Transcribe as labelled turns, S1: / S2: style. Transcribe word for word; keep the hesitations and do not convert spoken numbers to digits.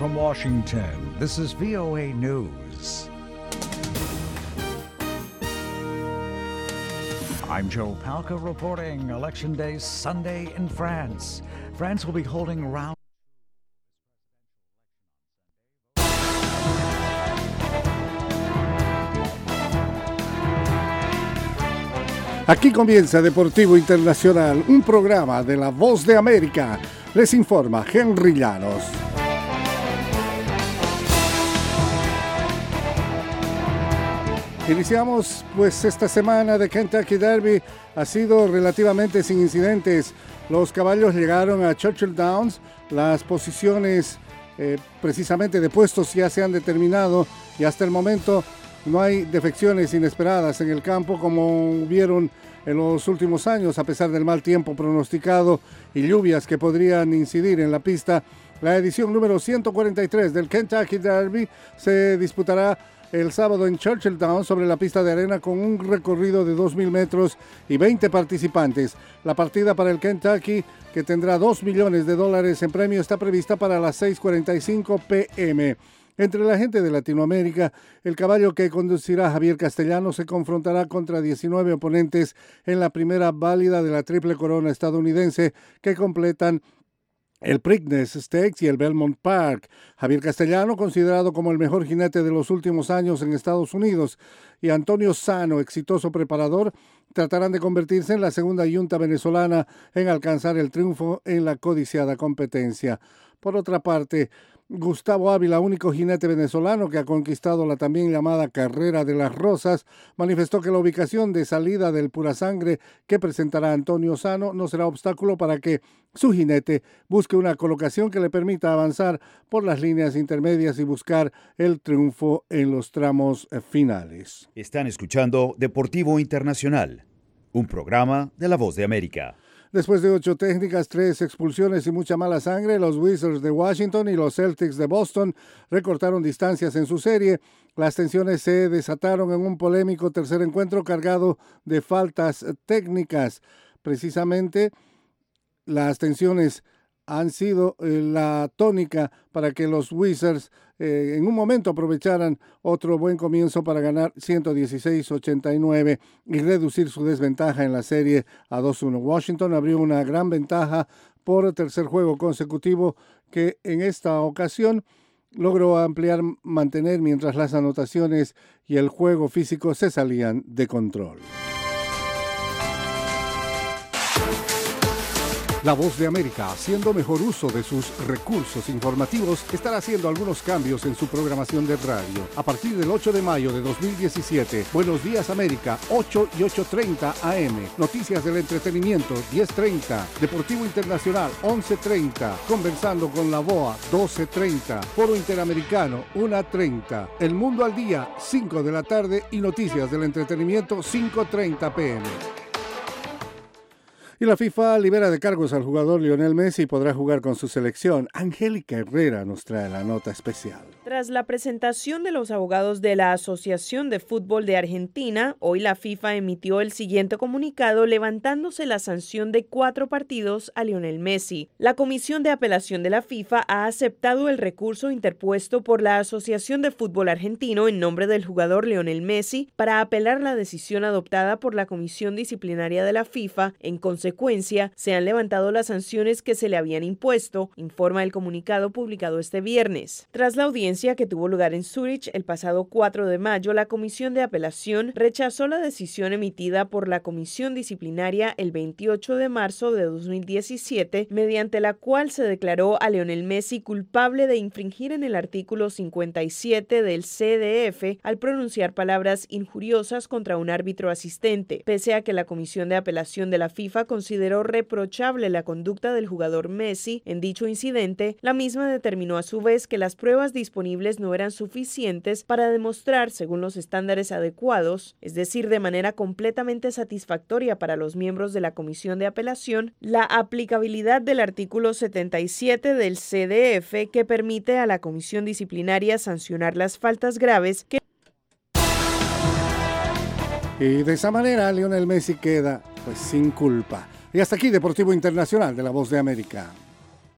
S1: from Washington, this is V O A News. I'm Joe Palca reporting Election Day Sunday in France. France will be holding round.
S2: Aquí comienza Deportivo Internacional, un programa de La Voz de América. Les informa Henry Llanos. Iniciamos pues esta semana de Kentucky Derby. Ha sido relativamente sin incidentes. Los caballos llegaron a Churchill Downs. Las posiciones eh, precisamente de puestos ya se han determinado y hasta el momento no hay defecciones inesperadas en el campo como hubieron en los últimos años, a pesar del mal tiempo pronosticado y lluvias que podrían incidir en la pista. La edición número ciento cuarenta y tres del Kentucky Derby se disputará el sábado en Churchill Downs sobre la pista de arena con un recorrido de dos mil metros y veinte participantes. La partida para el Kentucky, que tendrá dos millones de dólares en premio, está prevista para las seis cuarenta y cinco pe eme. Entre la gente de Latinoamérica, el caballo que conducirá Javier Castellano se confrontará contra diecinueve oponentes en la primera válida de la Triple Corona estadounidense que completan el Preakness Stakes y el Belmont Park. Javier Castellano, considerado como el mejor jinete de los últimos años en Estados Unidos, y Antonio Sano, exitoso preparador, tratarán de convertirse en la segunda yunta venezolana en alcanzar el triunfo en la codiciada competencia. Por otra parte, Gustavo Ávila, único jinete venezolano que ha conquistado la también llamada Carrera de las Rosas, manifestó que la ubicación de salida del Pura Sangre que presentará Antonio Sano no será obstáculo para que su jinete busque una colocación que le permita avanzar por las líneas intermedias y buscar el triunfo en los tramos finales.
S3: Están escuchando Deportivo Internacional, un programa de La Voz de América.
S2: Después de ocho técnicas, tres expulsiones y mucha mala sangre, los Wizards de Washington y los Celtics de Boston recortaron distancias en su serie. Las tensiones se desataron en un polémico tercer encuentro cargado de faltas técnicas. Precisamente, las tensiones han sido eh, la tónica para que los Wizards eh, en un momento aprovecharan otro buen comienzo para ganar ciento dieciséis a ochenta y nueve y reducir su desventaja en la serie a dos uno. Washington abrió una gran ventaja por tercer juego consecutivo que en esta ocasión logró ampliar, mantener mientras las anotaciones y el juego físico se salían de control. La Voz de América, haciendo mejor uso de sus recursos informativos, estará haciendo algunos cambios en su programación de radio. A partir del ocho de mayo de dos mil diecisiete, Buenos Días América, ocho y ocho treinta a eme. Noticias del entretenimiento, diez treinta. Deportivo Internacional, once treinta. Conversando con la B O A, doce treinta. Foro Interamericano, una treinta. El Mundo al Día, cinco de la tarde. Y Noticias del Entretenimiento, cinco treinta pe eme. Y la FIFA libera de cargos al jugador Lionel Messi y podrá jugar con su selección. Angélica Herrera nos trae la nota especial.
S4: Tras la presentación de los abogados de la Asociación de Fútbol de Argentina, hoy la FIFA emitió el siguiente comunicado levantándose la sanción de cuatro partidos a Lionel Messi. La Comisión de Apelación de la FIFA ha aceptado el recurso interpuesto por la Asociación de Fútbol Argentino en nombre del jugador Lionel Messi para apelar la decisión adoptada por la Comisión Disciplinaria de la FIFA. En consecuencia, se han levantado las sanciones que se le habían impuesto, informa el comunicado publicado este viernes. Tras la audiencia que tuvo lugar en Zúrich el pasado cuatro de mayo, la Comisión de Apelación rechazó la decisión emitida por la Comisión Disciplinaria el veintiocho de marzo de dos mil diecisiete, mediante la cual se declaró a Lionel Messi culpable de infringir en el artículo cincuenta y siete del ce de efe al pronunciar palabras injuriosas contra un árbitro asistente. Pese a que la Comisión de Apelación de la FIFA consideró reprochable la conducta del jugador Messi en dicho incidente, la misma determinó a su vez que las pruebas disponibles no eran suficientes para demostrar, según los estándares adecuados, es decir, de manera completamente satisfactoria para los miembros de la Comisión de Apelación, la aplicabilidad del artículo setenta y siete del ce de efe que permite a la Comisión Disciplinaria sancionar las faltas graves que...
S2: Y de esa manera Lionel Messi queda pues sin culpa. Y hasta aquí Deportivo Internacional de La Voz de América.